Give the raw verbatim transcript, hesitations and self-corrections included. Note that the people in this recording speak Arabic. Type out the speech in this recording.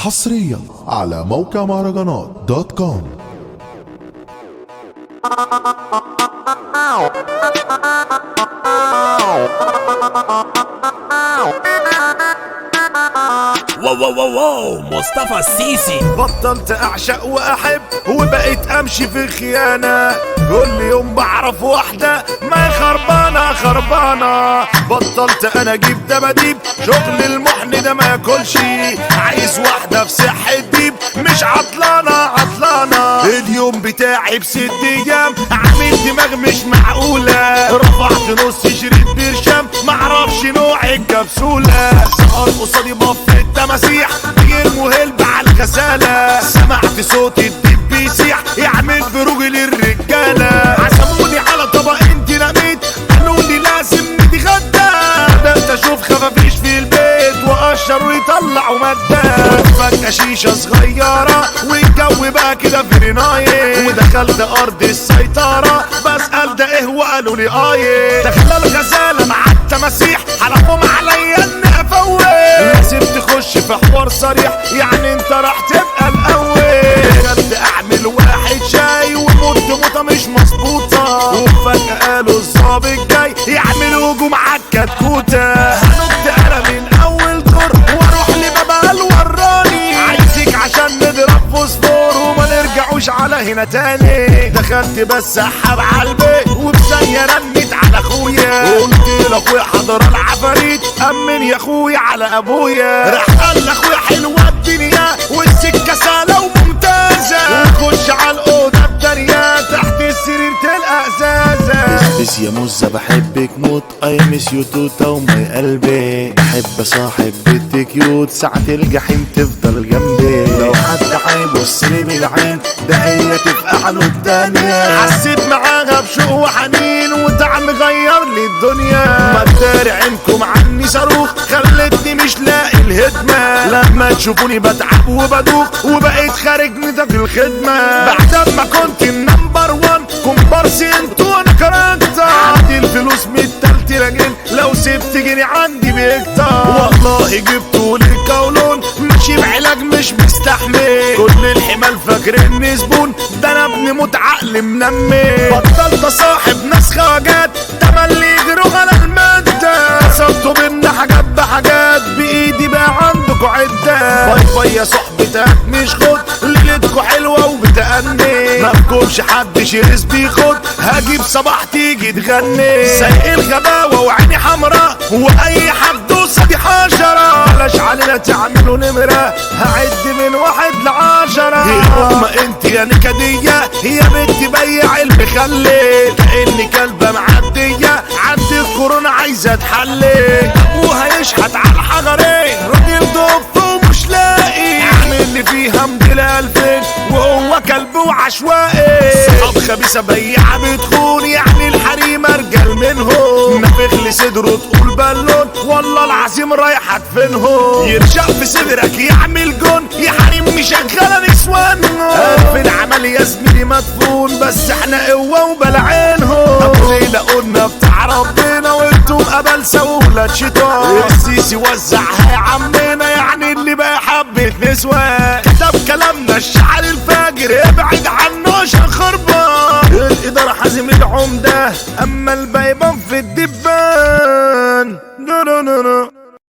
حصريا على موقع مهرجانات دوت كوم. واو واو واو واو مصطفى السيسي. بطلت اعشق واحب وبقيت امشي في خيانة، كل يوم بعرف واحدة ما خربانة خربانة. بطلت انا اجيب دباديب، شغل المحن ده ما ياكلش، عايز واحدة في صحة ديب مش عطلانة عطلانة. اليوم بتاعي بست ايام عامل دماغ مش معقولة، رفعت نص شريط برشام معرفش نوع الكبسولة. سهر قصادي بف التماسيح بيرموا هلب على الغسالة، سمعت صوت الدب بيسيح يعمل بروج للرجالة. عزموني على طبق ديناميت قالوا لي لازم نتغدى، بدأت اشوف خفافيش في البيت وقشروا يطلعوا مادة. فجأة شيشة صغيرة والجو بقى كده فرناية، ودخلت ارض السيطرة بسأل ده ايه وقالوا لي ايه. دخل الغزالة مع التماسيح حلفهم عليا اني افوق، لازم تخش في حوار صريح يعني انت راح تبقى الاول. كنت اعمل واحد شاي وموت موتة مش مظبوطة، وفجأة قالوا الظابط جاي يعمل هجوم عالكتكوتة. هنط انا من اول دور واروح لبابا الوراني، عايزك عشان نضرب فوسفور وما نرجعوش على هنا تاني. دخلت بس سحب على البيت وبثانية رنت على اخويا، قلت لاخويا حضر العفاريت امن يا اخويا على ابويا. راح قال لاخويا حلوة الدنيا والسكة سهلة وممتازة، ونخش على الاوضة التانية تحت السرير تلقى ازازة. بس يا موزة بحبك موت، اي مس يو توتا ومي قلبي، بحب اصاحب بنت كيوت ساعة الجحيم تفضل جنبي. لو حد هيبص لي بالعين ده هي تبقى عنه التانية. حسيت معاها بشوق وحنين وطعم غير لي الدنيا، ما تداري عينكم عني صاروخ خلتني مش لاقي الهدمة. لما تشوفوني بتعب وبدوخ وبقيت خارج نطاق الخدمة، بعد ما كنت النمبر وان كومبارسي انتوا انا كاركتر. عندي الفلوس متلت راجل لو سبت جني عندي بيكتر، والله جبتوا لي كولون ماشي بعلاج مش مستحمل. كل الحمال فاكرني زبون ده انا ابن موت عقل منمي. بطلت اصاحب ناس خواجات تملي يجروا على المادة، قصدتوا بينا حاجات بحاجات بايدي بقى عندكوا عدة. باي باي يا صحبتك مش خد ليلتكوا حلوة وبتأني، مفكوش حد شرس بيخد هجيب صباح تيجي تغني. سايق الغباوة وعيني حمرا واي حد قصادي حشرة، بلاش علينا تعملوا نمرة هعد من واحد لعشرة. يا أم انت يا نكدية يا بنت بيع المخلي، كأني كلبة معدية عندي الكورونا عايزة تحلي. ابوها يشحت على الحجرين راجل ضف ومش لاقي، عامل لي فيها مديل الفين وهو كلب وعشوائي. صحاب خبيثة بياعة بتخون يعني الحريم ارجل منهم، نفخ لي صدره تقول بالون والله العظيم رايح ادفنهم. يرشق في صدرك يعمل جون يا حريم مشغلة نسوان، الفين عمل يا زميلي مدفون بس احنا قوة وبلعينهم. ابو ليلى قلنا بتاع ربنا وانتم قبلسة وولاد شيطان، السيسي وزعها يا عمنا يعني اللي بقى حبة نسوان. كتب كلامنا الشعر الفاجر ابعد عنه عشان خربان، الإدارة حازم العمدة اما البيبان في الدبان.